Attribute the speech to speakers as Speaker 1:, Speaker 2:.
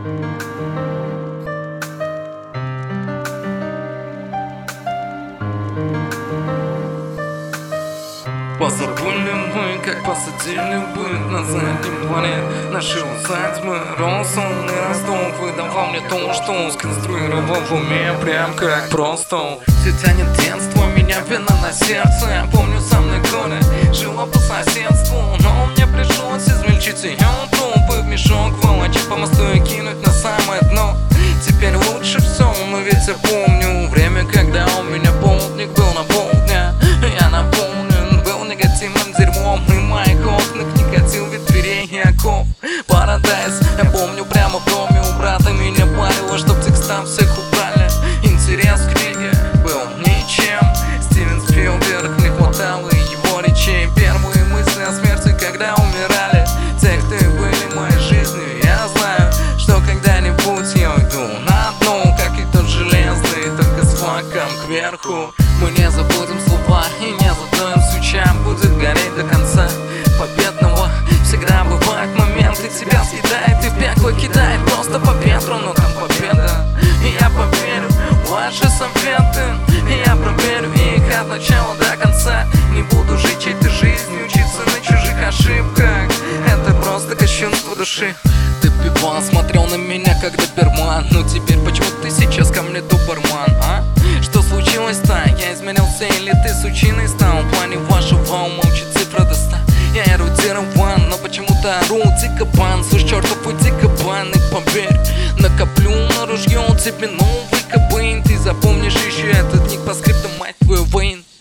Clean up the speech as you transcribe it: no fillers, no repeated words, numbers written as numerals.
Speaker 1: Позабыли мы, как посадили бы на заднем плане. Наши усадьбы, рос он и росток, выдавал мне то, что сконструировал в уме, прям как просто. Все тянет детство, меня вина на сердце. Я помню, сам на горе жила по соседству, но мне пришлось измельчить ее трупы в мешок, волочить по мосту и кинуть на самое дно. Теперь лучше все, но ведь я помню время, когда у меня полдник был на полдня. Я наполнен был негативным дерьмом, и моих окнах не катил вид дверей и оков. Парадайз, я помню, прямо в доме у брата меня парило, чтоб текста всех убрали. Интерес к книге был ничем. Стивен Спилберг, не хватало его речей. Первые мысли о смерти, когда умирали те, кто и были моей жизнью. Я знаю, что когда-нибудь я уйду на дно, как и тот железный, только с флаком кверху. Мы не забудем слова и не задуем свеча, будет гореть до конца победного. Всегда бывают моменты, тебя съедает и в пекло кидает просто по ветру, но там победа. И я поверю в ваши советы, и я проверю их от начала до конца. Не буду жить чьей-то жизнью, учиться на чужих ошибках, это просто кощунство души. Ты пивал, смотрел на меня как доберман, но теперь почему ты сейчас ко мне доберман, а? Что случилось-то? Я изменился или ты сучиной стал? В плане вашего ума учит цифра до 100. Я эрудирован, но почему-то ору дикобан. Слышь, чертов и дикобан, и поверь, накоплю на ружье тебе новый кобейн. Ты запомнишь еще этот ник по скриптам, мать твою, Вейн.